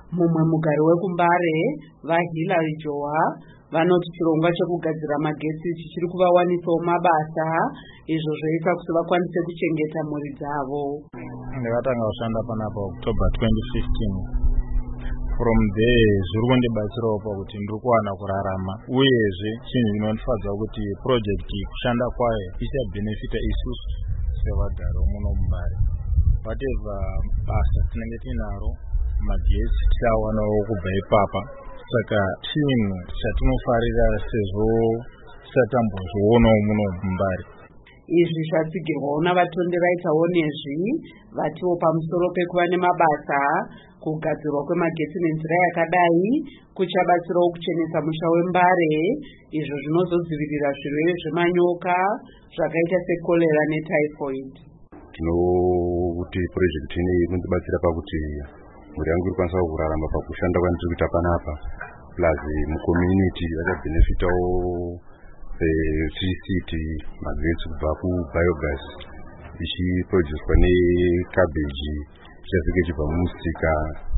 Mumwe mugari wekuMbare, vaHilary Jowa, vanoti chirongwa chekugadzira magetsi chichiri kuvawanisawo mabasa, izvo zvoita kuti vakwanise kuchengeta mhuri dzavo. Ndakatanga kushanda panapa October 2015. From there zviri kundibatsirawo pakuti ndiri kuwana kurarama, uyezve chinhu chinondifadza kuti project kushanda kwayo ichabhenefita isusu sevagari muno muMbare. Whatever basa tinenge tinaro, magetsi tichawanawo kubva ipapa. Saka chinhu chatinofarira sezvo tisatambozvionawo muno muMbare. Izvi zvatsigirwawo navatondereitawo nezvi vatiwo pamusoro pekuva nemabasa, kugadzirwa kwemagetsi nenzira yakadai kuchabatsirawo kuchenesa musha weMbare, izvo zvinozodzivirira zvirwere zvemanyoka zvakaita sekorera netyphoid. Tinoti project ineyi inotibatsira pakuti mhuri yangu irikwanisa kurarama pakushanda kwandiri kuita panapa, plus mucommunity vachabhenefitawo electricity, magetsi kubva kubiogas ichiproducwa necabbage ichazenge ichibva mumusika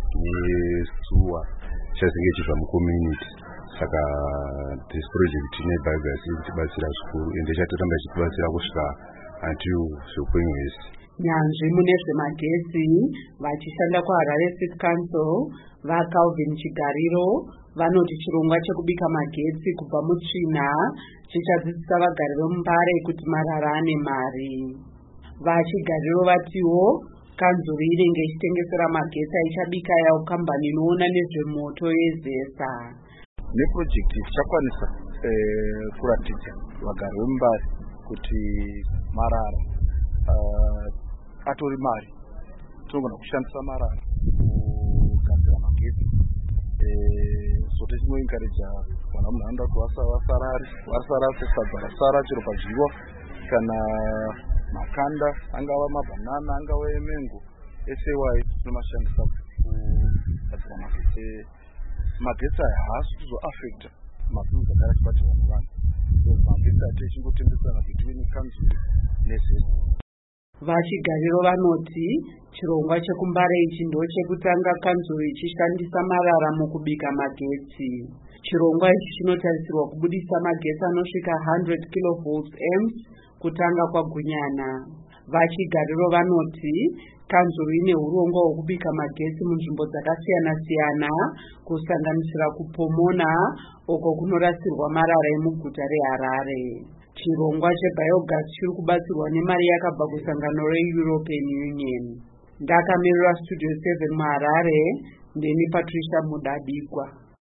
nesuwa ichazenge ichibva mucommunity. Saka this project nebiogas irikutibatsira zvikuru ende ichatoramba ichitibatsira kusvika until zveupenyu hwese. Nyanzvi mune zvemagetsi vachishanda kuHarare City Council vaCalvin Chigariro vanoti chirongwa chekubika magetsi kubva mutsvina chichadzidzisa vagari vemuMbare kuti marara ane mari. VaChigariro vatiwo kanzuru inenge ichitengesera magetsi aichabika yawo kambani inoona nezvemoto yeZESA. Neproject tichakwanisa kuratidza vagari vemuMbare kuti marara atori mari, tinogona kushandisa marara kugadzira magetsi. So tichinoencourage vana munharaunda kuti vasarare sesadza rasara chero padyiwa kana makanda, angava mabhanana, angava emengo, ese iwayo tinomashandisa kugadzira magetsi. Magetsi aya haasi kuzoafecta mabhizi akaya chibati vanhu. Magetsi ati echingotengesana between kanzuru neZESA. VaChigariro vanoti chirongwa chekuMbare ichi ndochekutanga kanzuru ichishandisa marara mukubika magetsi. Chirongwa ichi chinotarisirwa kubudisa magetsi anosvika 100 kV kutanga kwaGunyana. VaChigariro vanoti kanzuru ine urongwa hwekubika magetsi munzvimbo dzakasiyana-siyana kusanganisira kuPomona uko kunorasirwa marara emuguta reHarare. Chirongwa chebiogas chiri kubatsirwa nemari yakabva kusangano reEuropean Union. Ndakamirira Studio 7 muHarare, ndini Patricia Mudabigwa.